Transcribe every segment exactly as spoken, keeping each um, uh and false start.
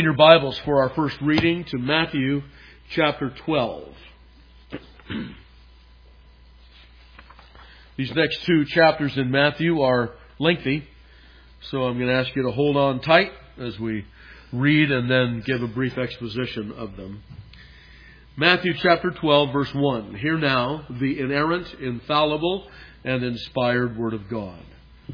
Your Bibles for our first reading to Matthew chapter twelve. These next two chapters in Matthew are lengthy, so I'm going to ask you to hold on tight as we read and then give a brief exposition of them. Matthew chapter twelve, verse one. Hear now the inerrant, infallible, and inspired Word of God.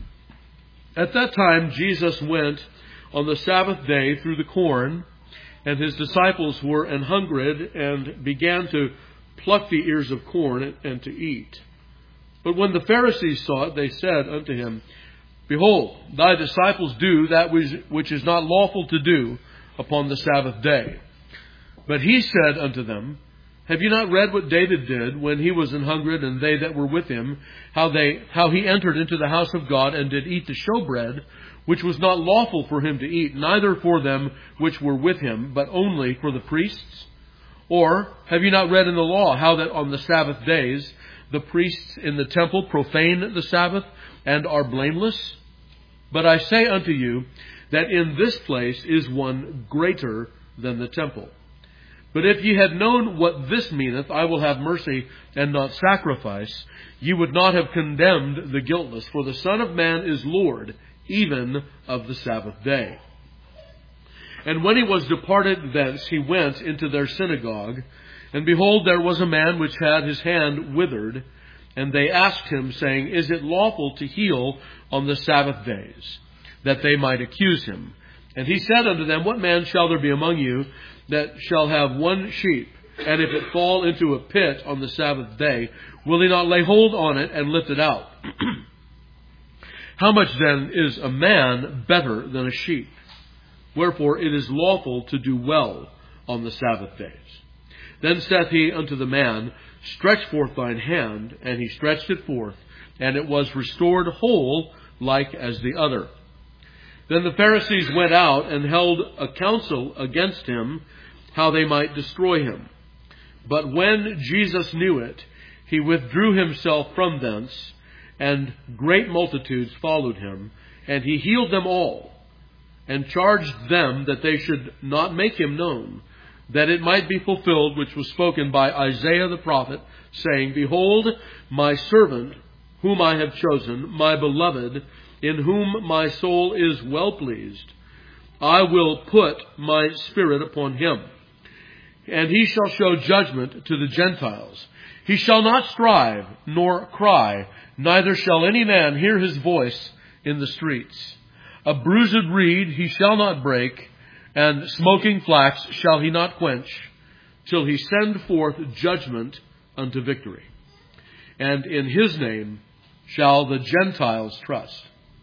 At that time Jesus went on the Sabbath day through the corn, and his disciples were an hungered, and began to pluck the ears of corn and to eat. But when the Pharisees saw it, they said unto him, Behold, thy disciples do that which is not lawful to do upon the Sabbath day. But he said unto them, Have you not read what David did when he was an hungered, and they that were with him, how they how he entered into the house of God, and did eat the showbread, which was not lawful for him to eat, neither for them which were with him, but only for the priests? Or have you not read in the law how that on the Sabbath days the priests in the temple profane the Sabbath, and are blameless? But I say unto you that in this place is one greater than the temple. But if ye had known what this meaneth, I will have mercy and not sacrifice, ye would not have condemned the guiltless. For the Son of Man is Lord, even of the Sabbath day. And when he was departed thence, he went into their synagogue. And behold, there was a man which had his hand withered. And they asked him, saying, Is it lawful to heal on the Sabbath days? That they might accuse him. And he said unto them, What man shall there be among you that shall have one sheep, and if it fall into a pit on the Sabbath day, will he not lay hold on it and lift it out? How much then is a man better than a sheep? Wherefore it is lawful to do well on the Sabbath days. Then saith he unto the man, Stretch forth thine hand. And he stretched it forth, and it was restored whole, like as the other. Then the Pharisees went out and held a council against him, how they might destroy him. But when Jesus knew it, he withdrew himself from thence, and great multitudes followed him, and he healed them all, and charged them that they should not make him known, that it might be fulfilled which was spoken by Isaiah the prophet, saying, Behold, my servant, whom I have chosen, my beloved, in whom my soul is well pleased. I will put my spirit upon him, and he shall show judgment to the Gentiles. He shall not strive nor cry, neither shall any man hear his voice in the streets. A bruised reed he shall not break, and smoking flax shall he not quench, till he send forth judgment unto victory. And in his name shall the Gentiles trust.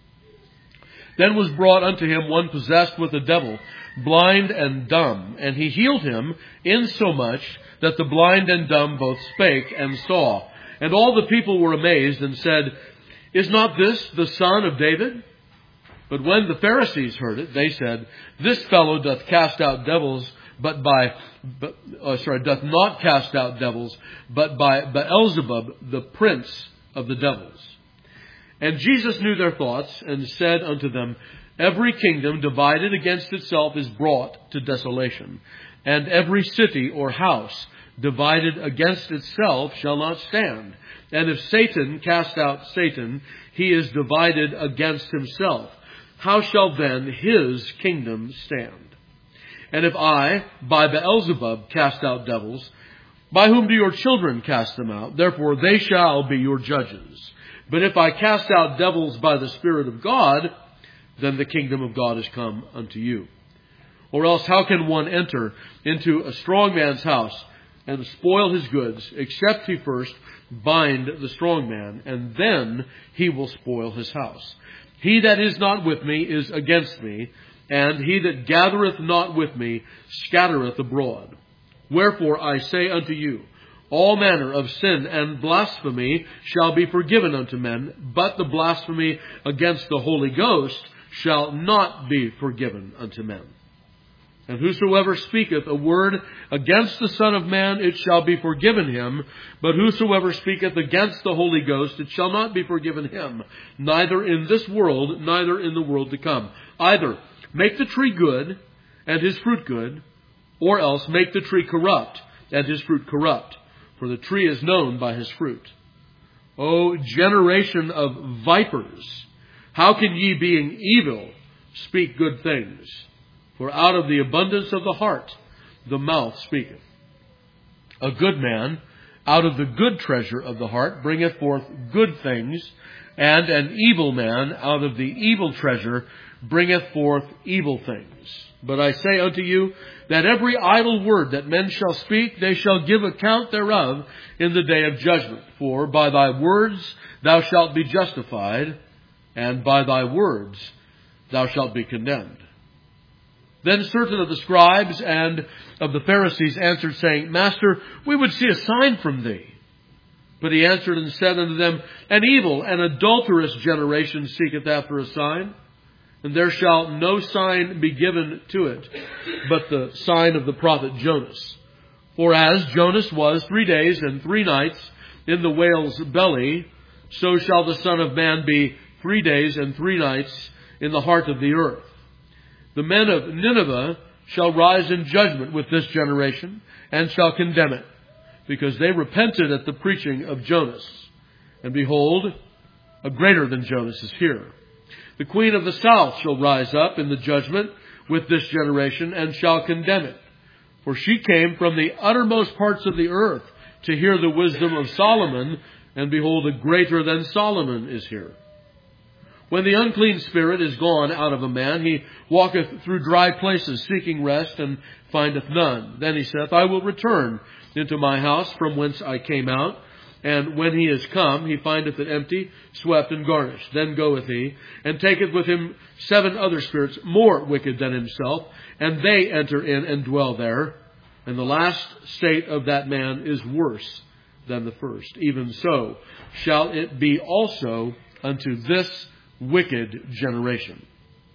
Then was brought unto him one possessed with a devil, blind and dumb, and he healed him insomuch that the blind and dumb both spake and saw. And all the people were amazed and said, Is not this the son of David? But when the Pharisees heard it, they said, This fellow doth cast out devils, but by, but, oh, sorry, doth not cast out devils, but by Beelzebub, the prince of the devils. And Jesus knew their thoughts, and said unto them, Every kingdom divided against itself is brought to desolation, and every city or house divided against itself shall not stand. And if Satan cast out Satan, he is divided against himself. How shall then his kingdom stand? And if I, by Beelzebub, cast out devils, by whom do your children cast them out? Therefore they shall be your judges. But if I cast out devils by the Spirit of God, then the kingdom of God is come unto you. Or else how can one enter into a strong man's house and spoil his goods, except he first bind the strong man, and then he will spoil his house? He that is not with me is against me, and he that gathereth not with me scattereth abroad. Wherefore I say unto you, all manner of sin and blasphemy shall be forgiven unto men, but the blasphemy against the Holy Ghost shall not be forgiven unto men. And whosoever speaketh a word against the Son of Man, it shall be forgiven him. But whosoever speaketh against the Holy Ghost, it shall not be forgiven him, neither in this world, neither in the world to come. Either make the tree good, and his fruit good, or else make the tree corrupt, and his fruit corrupt. For the tree is known by his fruit. O generation of vipers, how can ye, being evil, speak good things? For out of the abundance of the heart the mouth speaketh. A good man out of the good treasure of the heart bringeth forth good things, and an evil man out of the evil treasure bringeth forth evil things. But I say unto you, that every idle word that men shall speak, they shall give account thereof in the day of judgment. For by thy words thou shalt be justified, and by thy words thou shalt be condemned. Then certain of the scribes and of the Pharisees answered, saying, Master, we would see a sign from thee. But he answered and said unto them, An evil and adulterous generation seeketh after a sign, and there shall no sign be given to it, but the sign of the prophet Jonas. For as Jonas was three days and three nights in the whale's belly, so shall the Son of Man be three days and three nights in the heart of the earth. The men of Nineveh shall rise in judgment with this generation, and shall condemn it, because they repented at the preaching of Jonas. And behold, a greater than Jonas is here. The queen of the south shall rise up in the judgment with this generation, and shall condemn it. For she came from the uttermost parts of the earth to hear the wisdom of Solomon, and behold, a greater than Solomon is here. When the unclean spirit is gone out of a man, he walketh through dry places, seeking rest, and findeth none. Then he saith, I will return into my house from whence I came out. And when he is come, he findeth it empty, swept, and garnished. Then goeth he, and taketh with him seven other spirits more wicked than himself, and they enter in and dwell there. And the last state of that man is worse than the first. Even so shall it be also unto this wicked generation.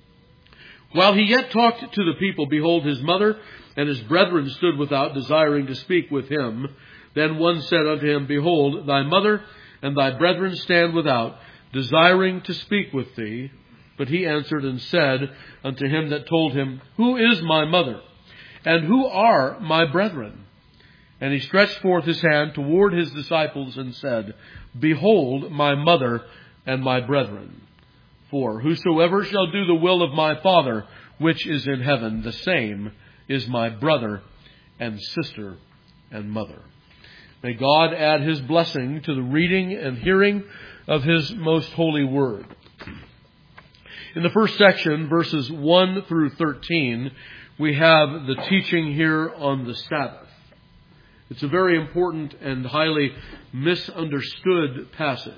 While he yet talked to the people, behold, his mother and his brethren stood without, desiring to speak with him. Then one said unto him, Behold, thy mother and thy brethren stand without, desiring to speak with thee. But he answered and said unto him that told him, Who is my mother, and who are my brethren? And he stretched forth his hand toward his disciples and said, Behold my mother and my brethren. For whosoever shall do the will of my Father, which is in heaven, the same is my brother and sister and mother. May God add his blessing to the reading and hearing of his most holy word. In the first section, verses one through thirteen, we have the teaching here on the Sabbath. It's a very important and highly misunderstood passage.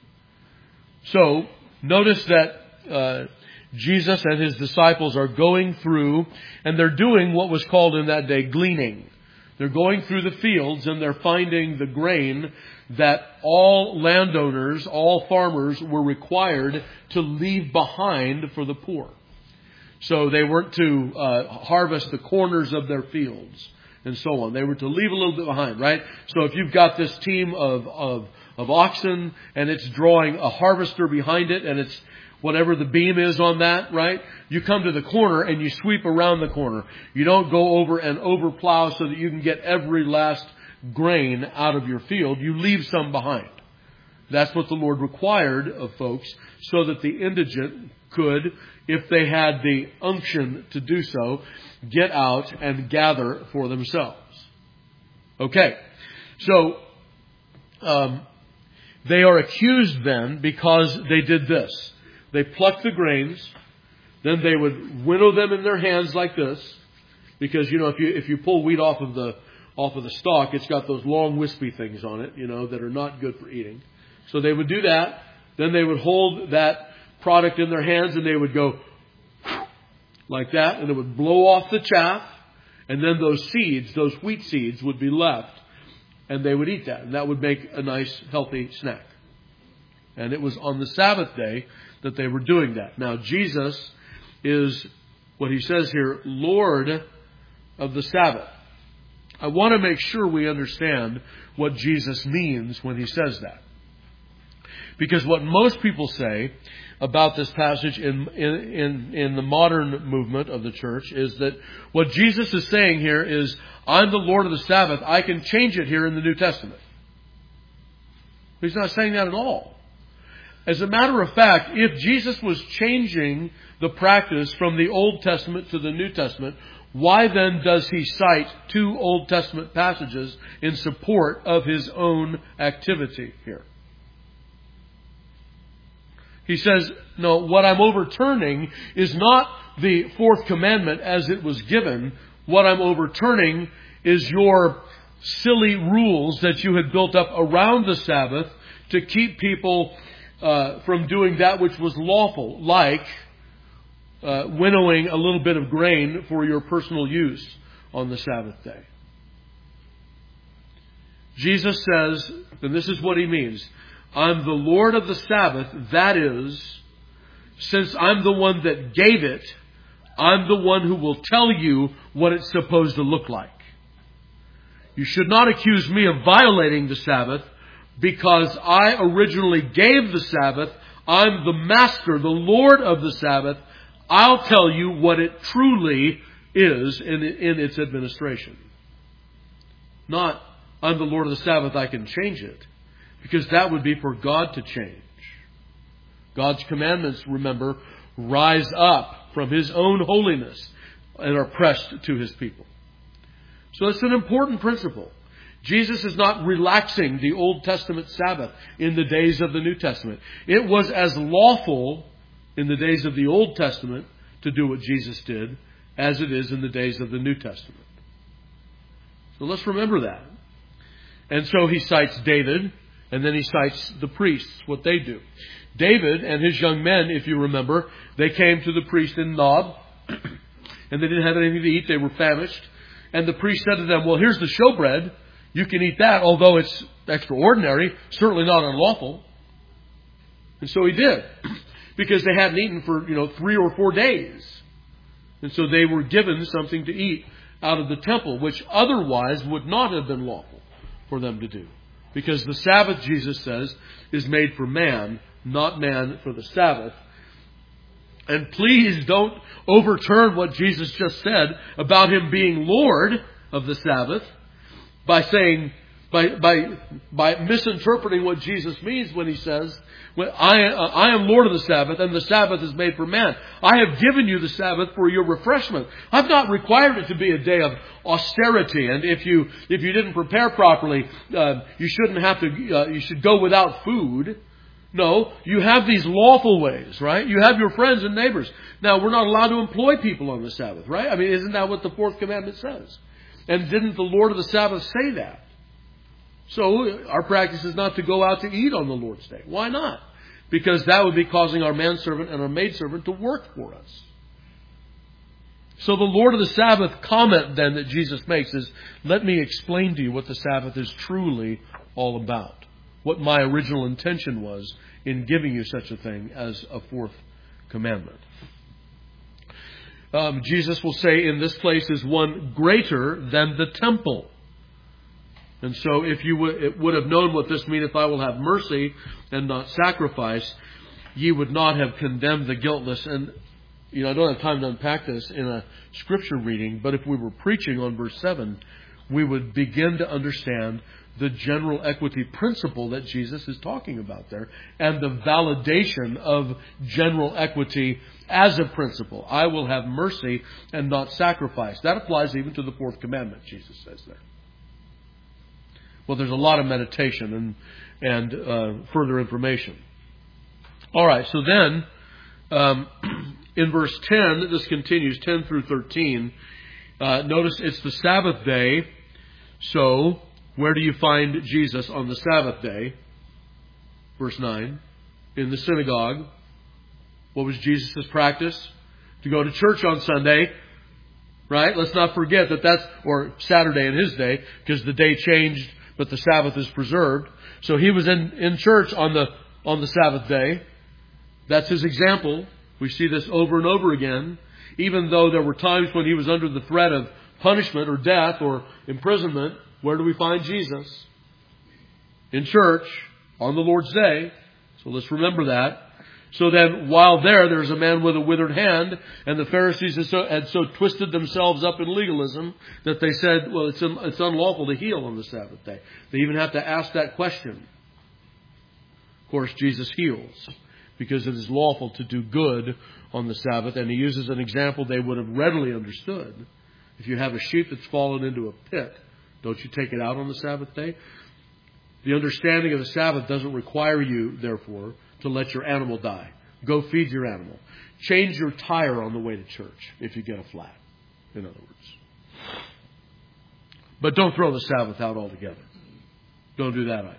So, notice that uh, Jesus and his disciples are going through, and they're doing what was called in that day gleaning. They're going through the fields and they're finding the grain that all landowners, all farmers were required to leave behind for the poor. So they weren't to uh, harvest the corners of their fields and so on. They were to leave a little bit behind, right? So if you've got this team of, of, of oxen and it's drawing a harvester behind it and it's whatever the beam is on that, right? You come to the corner and you sweep around the corner. You don't go over and over plow so that you can get every last grain out of your field. You leave some behind. That's what the Lord required of folks so that the indigent could, if they had the unction to do so, get out and gather for themselves. Okay. So, um, they are accused then because they did this. They plucked the grains, then they would winnow them in their hands like this, because you know if you if you pull wheat off of the off of the stalk, it's got those long wispy things on it, you know, that are not good for eating. So they would do that. Then they would hold that product in their hands and they would go like that, and it would blow off the chaff, and then those seeds, those wheat seeds, would be left, and they would eat that, and that would make a nice healthy snack. And it was on the Sabbath day that they were doing that. Now, Jesus is, what he says here, Lord of the Sabbath. I want to make sure we understand what Jesus means when he says that. Because what most people say about this passage in, in, in, in the modern movement of the church is that what Jesus is saying here is, I'm the Lord of the Sabbath. I can change it here in the New Testament. He's not saying that at all. As a matter of fact, if Jesus was changing the practice from the Old Testament to the New Testament, why then does he cite two Old Testament passages in support of his own activity here? He says, no, what I'm overturning is not the fourth commandment as it was given. What I'm overturning is your silly rules that you had built up around the Sabbath to keep people uh, from doing that which was lawful, like uh, winnowing a little bit of grain for your personal use on the Sabbath day. Jesus says, and this is what he means, I'm the Lord of the Sabbath. That is, since I'm the one that gave it, I'm the one who will tell you what it's supposed to look like. You should not accuse me of violating the Sabbath because I originally gave the Sabbath. I'm the master, the Lord of the Sabbath. I'll tell you what it truly is in, in its administration. Not, I'm the Lord of the Sabbath, I can change it. Because that would be for God to change. God's commandments, remember, rise up from His own holiness and are pressed to His people. So it's an important principle. Jesus is not relaxing the Old Testament Sabbath in the days of the New Testament. It was as lawful in the days of the Old Testament to do what Jesus did as it is in the days of the New Testament. So let's remember that. And so he cites David, and then he cites the priests, what they do. David and his young men, if you remember, they came to the priest in Nob, and they didn't have anything to eat. They were famished. And the priest said to them, well, here's the showbread. You can eat that, although it's extraordinary, certainly not unlawful. And so he did, because they hadn't eaten for, you know, three or four days. And so they were given something to eat out of the temple, which otherwise would not have been lawful for them to do. Because the Sabbath, Jesus says, is made for man, not man for the Sabbath. And please don't overturn what Jesus just said about Him being Lord of the Sabbath by saying, by by by misinterpreting what Jesus means when He says, well, I, uh, I am Lord of the Sabbath, and the Sabbath is made for man. I have given you the Sabbath for your refreshment. I've not required it to be a day of austerity, and if you if you didn't prepare properly, uh, you shouldn't have to. Uh, you should go without food. No, you have these lawful ways, right? You have your friends and neighbors. Now, we're not allowed to employ people on the Sabbath, right? I mean, isn't that what the fourth commandment says? And didn't the Lord of the Sabbath say that? So, our practice is not to go out to eat on the Lord's Day. Why not? Because that would be causing our manservant and our maidservant to work for us. So the Lord of the Sabbath comment then that Jesus makes is, let me explain to you what the Sabbath is truly all about. What my original intention was in giving you such a thing as a fourth commandment. Um, Jesus will say in this place is one greater than the temple. And so if you would, it would have known what this means, if I will have mercy and not sacrifice, ye would not have condemned the guiltless. And, you know, I don't have time to unpack this in a scripture reading, but if we were preaching on verse seven, we would begin to understand the general equity principle that Jesus is talking about there and the validation of general equity as a principle. I will have mercy and not sacrifice. That applies even to the fourth commandment, Jesus says there. Well, there's a lot of meditation and, and uh, further information. All right, so then um, in verse ten, this continues, ten through thirteen. Uh, notice it's the Sabbath day, so where do you find Jesus on the Sabbath day? Verse nine. In the synagogue. What was Jesus' practice? To go to church on Sunday. Right? Let's not forget that that's, or Saturday in his day, because the day changed, but the Sabbath is preserved. So he was in, in church on the, on the Sabbath day. That's his example. We see this over and over again. Even though there were times when he was under the threat of punishment or death or imprisonment, where do we find Jesus? In church, on the Lord's day. So let's remember that. So then, while there, there's a man with a withered hand, and the Pharisees had so, had so twisted themselves up in legalism that they said, well, it's, it's unlawful to heal on the Sabbath day. They even have to ask that question. Of course, Jesus heals because it is lawful to do good on the Sabbath, and He uses an example they would have readily understood. If you have a sheep that's fallen into a pit, don't you take it out on the Sabbath day? The understanding of the Sabbath doesn't require you, therefore, to let your animal die. Go feed your animal. Change your tire on the way to church if you get a flat, in other words. But don't throw the Sabbath out altogether. Don't do that either.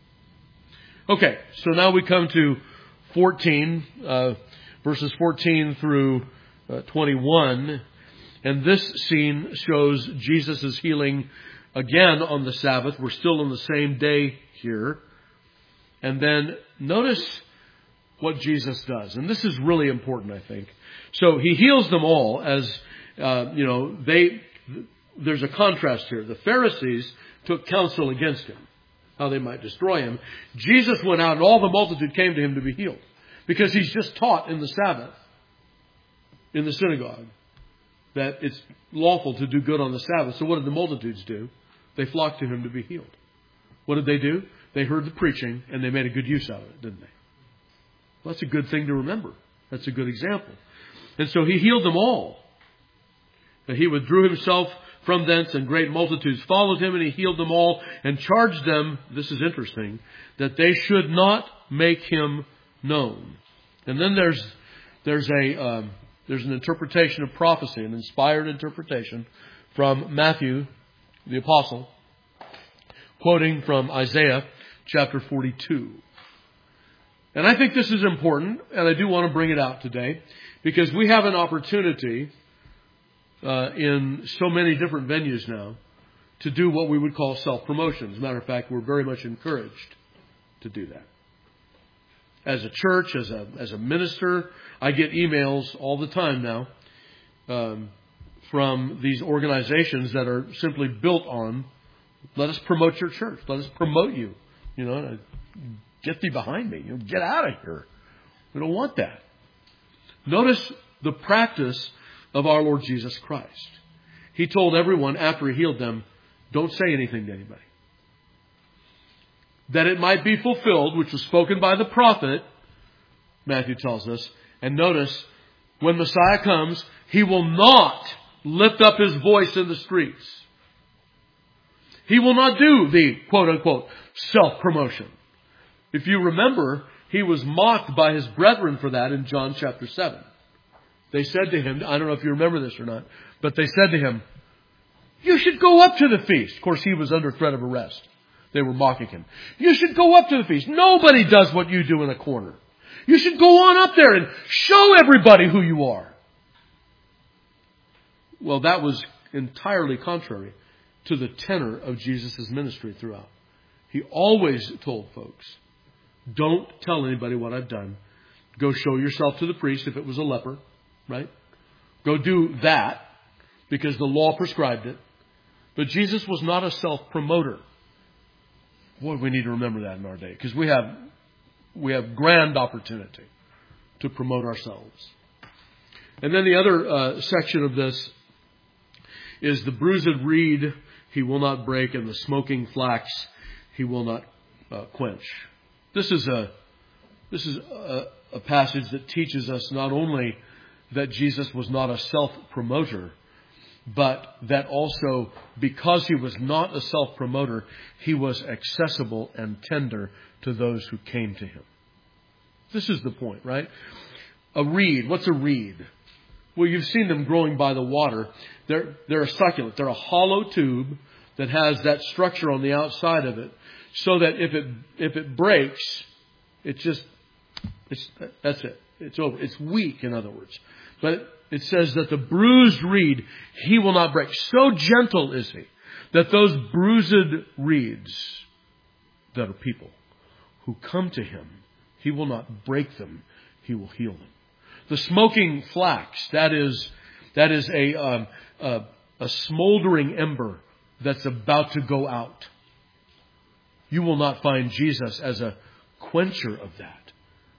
Okay, so now we come to fourteen, uh, verses fourteen through uh, twenty-one. And this scene shows Jesus' healing again on the Sabbath. We're still on the same day here. And then notice what Jesus does. And this is really important, I think. So He heals them all as, uh, you know, they, there's a contrast here. The Pharisees took counsel against Him, how they might destroy Him. Jesus went out and all the multitude came to Him to be healed. Because He's just taught in the Sabbath, in the synagogue, that it's lawful to do good on the Sabbath. So what did the multitudes do? They flocked to Him to be healed. What did they do? They heard the preaching and they made a good use out of it, didn't they? Well, that's a good thing to remember. That's a good example. And so He healed them all. And He withdrew Himself from thence, and great multitudes followed Him, and He healed them all and charged them, this is interesting, that they should not make Him known. And then there's there's a um, there's an interpretation of prophecy, an inspired interpretation from Matthew, the apostle, quoting from Isaiah chapter forty-two. And I think this is important, and I do want to bring it out today, because we have an opportunity uh, in so many different venues now to do what we would call self-promotion. As a matter of fact, we're very much encouraged to do that. As a church, as a as a minister, I get emails all the time now um, from these organizations that are simply built on, let us promote your church. Let us promote you. You know, get thee behind me. You know, get out of here. We don't want that. Notice the practice of our Lord Jesus Christ. He told everyone after He healed them, don't say anything to anybody. That it might be fulfilled, which was spoken by the prophet, Matthew tells us. And notice, when Messiah comes, He will not lift up His voice in the streets. He will not do the quote-unquote self-promotion. If you remember, He was mocked by His brethren for that in John chapter seven. They said to Him, I don't know if you remember this or not, but they said to Him, you should go up to the feast. Of course, He was under threat of arrest. They were mocking Him. You should go up to the feast. Nobody does what you do in a corner. You should go on up there and show everybody who you are. Well, that was entirely contrary to the tenor of Jesus' ministry throughout. He always told folks, don't tell anybody what I've done. Go show yourself to the priest if it was a leper, right? Go do that because the law prescribed it. But Jesus was not a self-promoter. Boy, we need to remember that in our day, because we have we have grand opportunity to promote ourselves. And then the other uh, section of this is the bruised reed He will not break, and the smoking flax He will not uh, quench. This is a this is a, a passage that teaches us not only that Jesus was not a self-promoter, but that also, because He was not a self-promoter, He was accessible and tender to those who came to Him. This is the point, right? A reed. What's a reed? Well, you've seen them growing by the water. They're, they're a succulent. They're a hollow tube that has that structure on the outside of it, so that if it if it breaks, it's just, it's, that's it. It's over. It's weak, in other words. But it says that the bruised reed He will not break. So gentle is He that those bruised reeds that are people who come to Him, He will not break them. He will heal them. The smoking flax, that is that is a um, a, a smoldering ember that's about to go out. You will not find Jesus as a quencher of that.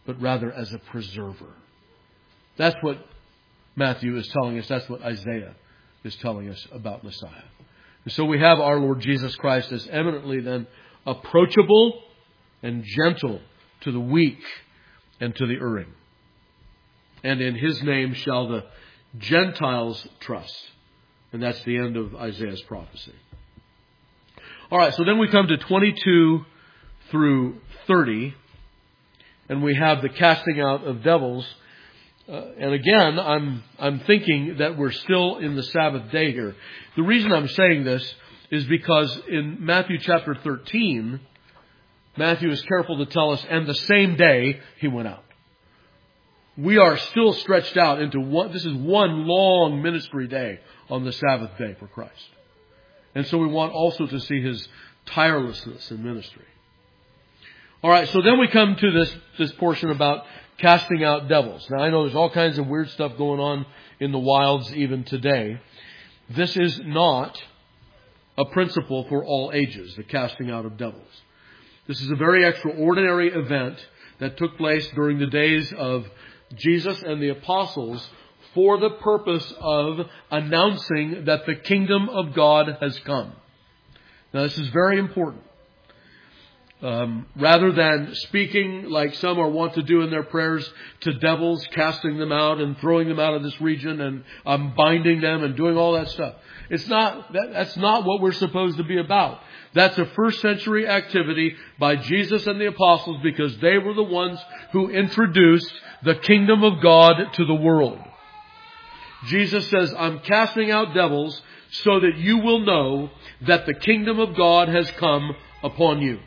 but rather as a preserver. That's what Matthew is telling us. That's what Isaiah is telling us about Messiah. And so we have our Lord Jesus Christ as eminently then approachable and gentle to the weak and to the erring. And in His name shall the Gentiles trust. And that's the end of Isaiah's prophecy. All right, so then we come to twenty-two through thirty. And we have the casting out of devils. Uh, and again, I'm I'm thinking that we're still in the Sabbath day here. The reason I'm saying this is because in Matthew chapter thirteen, Matthew is careful to tell us, and the same day He went out. We are still stretched out into one, this is one long ministry day on the Sabbath day for Christ. And so we want also to see His tirelessness in ministry. All right, so then we come to this, this portion about casting out devils. Now I know there's all kinds of weird stuff going on in the wilds even today. This is not a principle for all ages, the casting out of devils. This is a very extraordinary event that took place during the days of Jesus and the apostles for the purpose of announcing that the kingdom of God has come. Now this is very important. Um, rather than speaking like some are wont to do in their prayers to devils, casting them out and throwing them out of this region and um, binding them and doing all that stuff. It's not, that, that's not what we're supposed to be about. That's a first century activity by Jesus and the apostles because they were the ones who introduced the kingdom of God to the world. Jesus says, I'm casting out devils so that you will know that the kingdom of God has come upon you.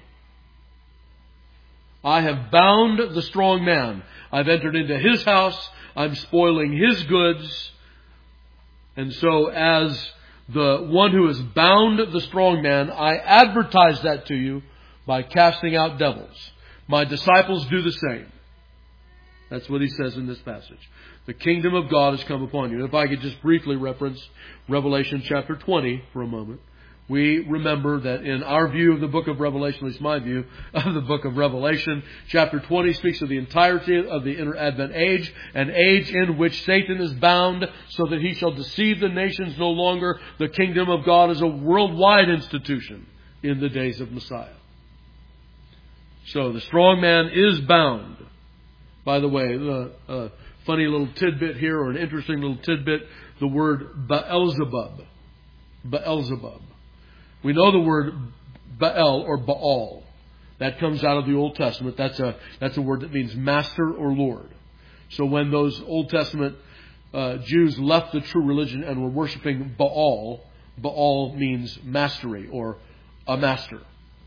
I have bound the strong man. I've entered into his house. I'm spoiling his goods. And so as the one who has bound the strong man, I advertise that to you by casting out devils. My disciples do the same. That's what He says in this passage. The kingdom of God has come upon you. If I could just briefly reference Revelation chapter twenty for a moment. We remember that in our view of the book of Revelation, at least my view of the book of Revelation, chapter twenty speaks of the entirety of the inner Advent age, an age in which Satan is bound so that he shall deceive the nations no longer. The kingdom of God is a worldwide institution in the days of Messiah. So the strong man is bound. By the way, the uh, funny little tidbit here, or an interesting little tidbit, the word Beelzebub. Beelzebub. We know the word Baal or Baal. That comes out of the Old Testament. That's a, that's a word that means master or Lord. So when those Old Testament uh, Jews left the true religion and were worshiping Baal, Baal means mastery or a master.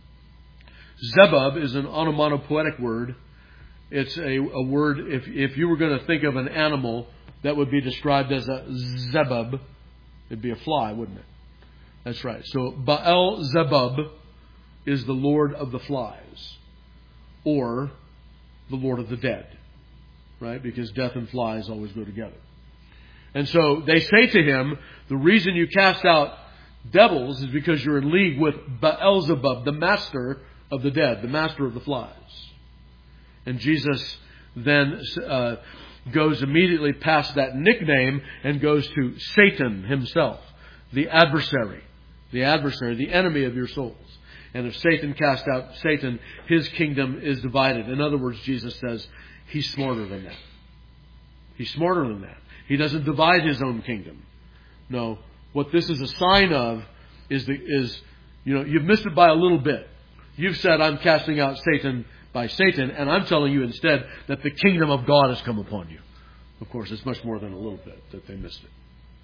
Zebub is an onomatopoetic word. It's a, a word, if, if you were going to think of an animal that would be described as a zebub, it'd be a fly, wouldn't it? That's right. So Baal-zebub is the Lord of the flies, or the Lord of the dead, right? Because death and flies always go together. And so they say to him, the reason you cast out devils is because you're in league with Beelzebub, the master of the dead, the master of the flies. And Jesus then uh, goes immediately past that nickname and goes to Satan himself, the adversary. The adversary, the enemy of your souls. And if Satan cast out Satan, his kingdom is divided. In other words, Jesus says, he's smarter than that. He's smarter than that. He doesn't divide his own kingdom. No, what this is a sign of is, the, is you know, you've missed it by a little bit. You've said, I'm casting out Satan by Satan, and I'm telling you instead that the kingdom of God has come upon you. Of course, it's much more than a little bit that they missed it.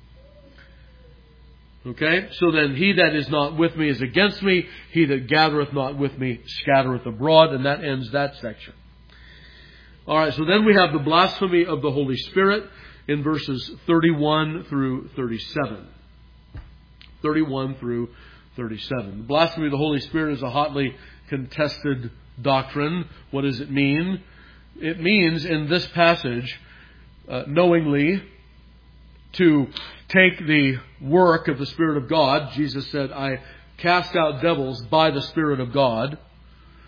Okay, so then he that is not with me is against me. He that gathereth not with me scattereth abroad. And that ends that section. All right, so then we have the blasphemy of the Holy Spirit in verses thirty-one through thirty-seven. thirty-one through thirty-seven. The blasphemy of the Holy Spirit is a hotly contested doctrine. What does it mean? It means in this passage, uh, knowingly, to take the work of the Spirit of God. Jesus said, I cast out devils by the Spirit of God.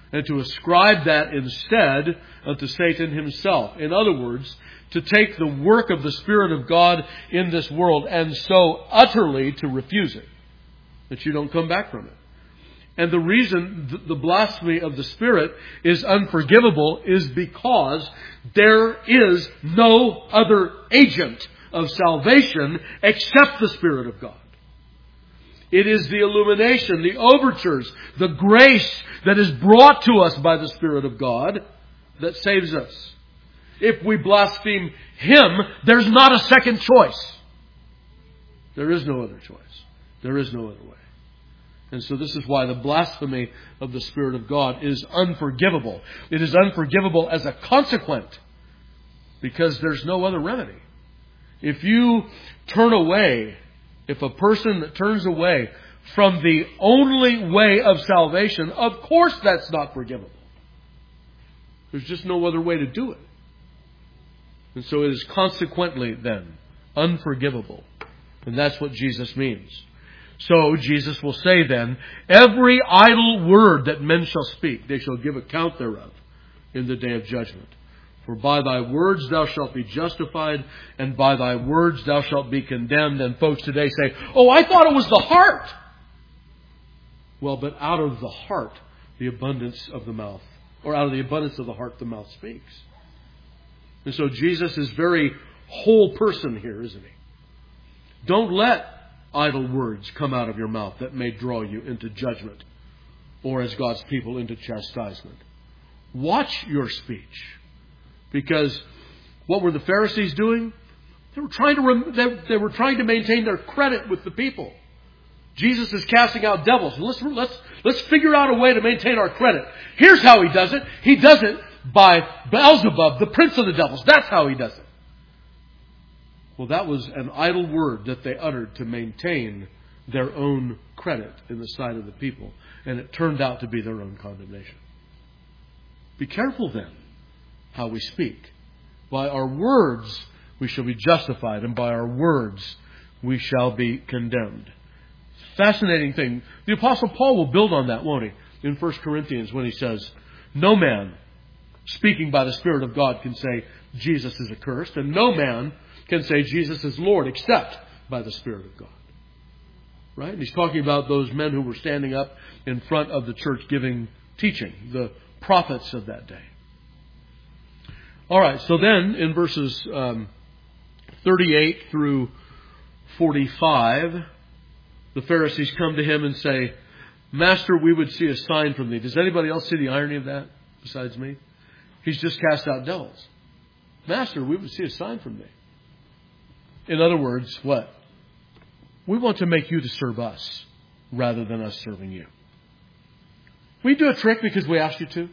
and to ascribe that instead unto Satan himself. In other words, to take the work of the Spirit of God in this world and so utterly to refuse it, that you don't come back from it. And the reason the blasphemy of the Spirit is unforgivable is because there is no other agent of salvation except the Spirit of God. It is the illumination, the overtures, the grace that is brought to us by the Spirit of God that saves us. If we blaspheme Him, there's not a second choice. There is no other choice. There is no other way. And so this is why the blasphemy of the Spirit of God is unforgivable. It is unforgivable as a consequence, because there's no other remedy. If you turn away, if a person that turns away from the only way of salvation, of course that's not forgivable. There's just no other way to do it. And so it is consequently then unforgivable. And that's what Jesus means. So Jesus will say then, every idle word that men shall speak, they shall give account thereof in the day of judgment. For by thy words thou shalt be justified, and by thy words thou shalt be condemned. And folks today say, oh, I thought it was the heart. Well, but out of the heart, the abundance of the mouth, or out of the abundance of the heart, the mouth speaks. And so Jesus is very whole person here, isn't he? Don't let idle words come out of your mouth that may draw you into judgment, or as God's people into chastisement. Watch your speech. Because what were the Pharisees doing? They were trying to rem- they, they were trying to maintain their credit with the people. Jesus is casting out devils. Let's let's let's figure out a way to maintain our credit. Here's how he does it. He does it by Beelzebub, the prince of the devils. That's how he does it. Well, that was an idle word that they uttered to maintain their own credit in the sight of the people, and it turned out to be their own condemnation. Be careful then how we speak. By our words we shall be justified, and by our words we shall be condemned. Fascinating thing. The Apostle Paul will build on that, won't he? In First Corinthians, when he says, no man speaking by the Spirit of God can say Jesus is accursed, and no man can say Jesus is Lord except by the Spirit of God. Right? And he's talking about those men who were standing up in front of the church giving teaching, the prophets of that day. All right, so then in verses um, thirty-eight through forty-five, the Pharisees come to him and say, Master, we would see a sign from thee. Does anybody else see the irony of that besides me? He's just cast out devils. Master, we would see a sign from thee. In other words, what? We want to make you to serve us rather than us serving you. Will you do a trick because we asked you to?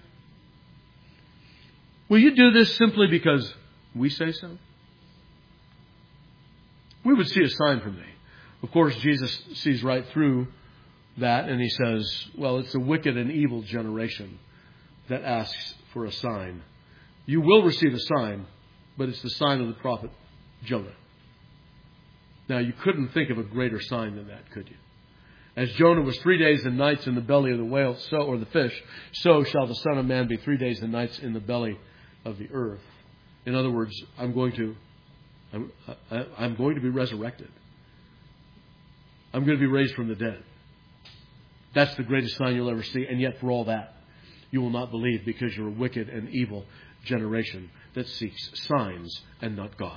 Will you do this simply because we say so? We would see a sign from thee. Of course, Jesus sees right through that and he says, well, it's a wicked and evil generation that asks for a sign. You will receive a sign, but it's the sign of the prophet Jonah. Now, you couldn't think of a greater sign than that, could you? As Jonah was three days and nights in the belly of the whale, so or the fish, so shall the Son of Man be three days and nights in the belly of the earth. In other words, I'm going to, I'm, I, I'm going to be resurrected. I'm going to be raised from the dead. That's the greatest sign you'll ever see. And yet, for all that, you will not believe because you're a wicked and evil generation that seeks signs and not God.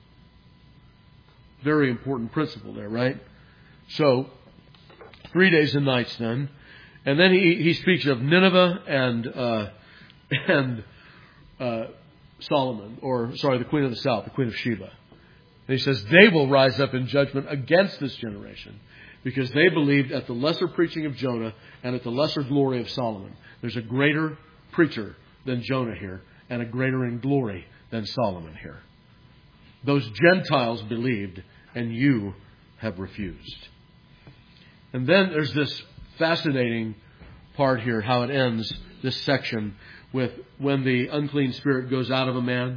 Very important principle there, right? So, three days and nights then. And then he, he speaks of Nineveh and uh, and uh, Solomon, or sorry, the Queen of the South, the Queen of Sheba. And he says they will rise up in judgment against this generation because they believed at the lesser preaching of Jonah and at the lesser glory of Solomon. There's a greater preacher than Jonah here and a greater in glory than Solomon here. Those Gentiles believed and you have refused. And then there's this fascinating part here, how it ends, this section, with when the unclean spirit goes out of a man.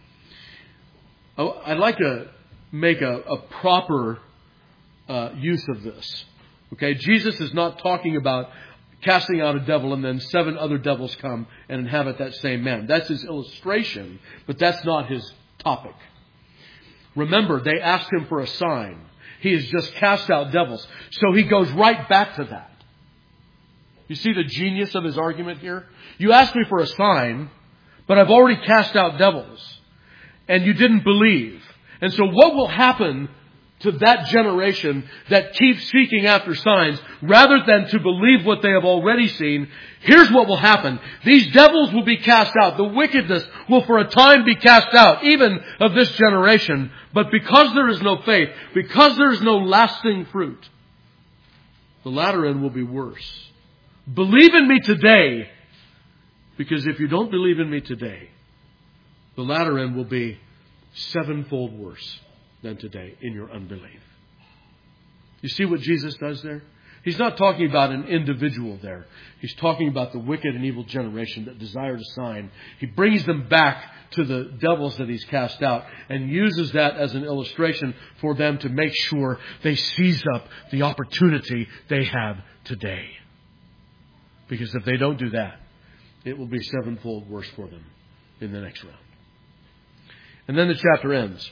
I'd like to make a, a proper uh, use of this. Okay, Jesus is not talking about casting out a devil, and then seven other devils come and inhabit that same man. That's his illustration, but that's not his topic. Remember, they asked him for a sign. He has just cast out devils. So he goes right back to that. You see the genius of his argument here? You asked me for a sign, but I've already cast out devils. And you didn't believe. And so what will happen to that generation that keeps seeking after signs rather than to believe what they have already seen? Here's what will happen. These devils will be cast out. The wickedness will for a time be cast out, even of this generation. But because there is no faith, because there is no lasting fruit, the latter end will be worse. Believe in me today, because if you don't believe in me today, the latter end will be sevenfold worse than today in your unbelief. You see what Jesus does there? He's not talking about an individual there. He's talking about the wicked and evil generation that desired a sign. He brings them back to the devils that he's cast out and uses that as an illustration for them to make sure they seize up the opportunity they have today. Because if they don't do that, it will be sevenfold worse for them in the next round. And then the chapter ends.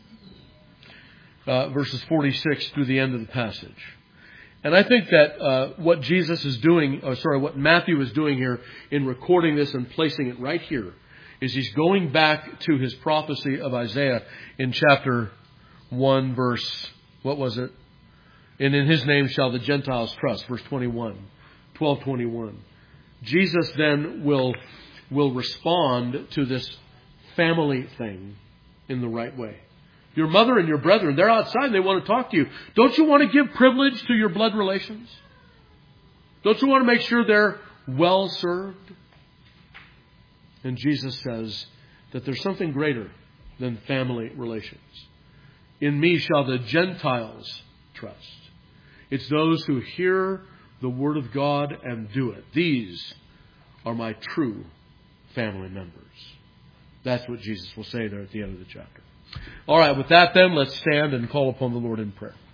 Uh, verses forty-six through the end of the passage. And I think that uh, what Jesus is doing, or sorry, what Matthew is doing here in recording this and placing it right here, is he's going back to his prophecy of Isaiah in chapter one, verse, what was it? And in his name shall the Gentiles trust, verse twenty-one, twelve twenty-one. Jesus then will, will respond to this family thing in the right way. Your mother and your brethren, they're outside and they want to talk to you. Don't you want to give privilege to your blood relations? Don't you want to make sure they're well served? And Jesus says that there's something greater than family relations. In me shall the Gentiles trust. It's those who hear the word of God and do it. These are my true family members. That's what Jesus will say there at the end of the chapter. All right, with that then, let's stand and call upon the Lord in prayer.